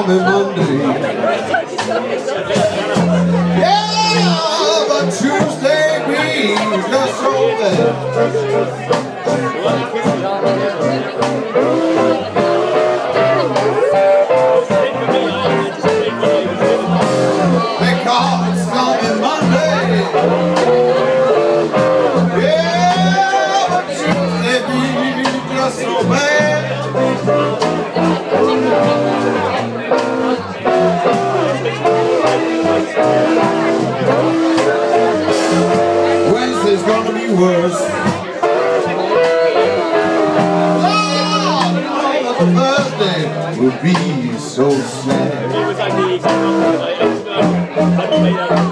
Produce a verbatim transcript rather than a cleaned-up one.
stormy Monday. Yeah, but Tuesday means just so bad. Because it's stormy Monday. Yeah, but Tuesday means just so bad. Wednesday's gonna be worse. Oh, Thursday will be so sad.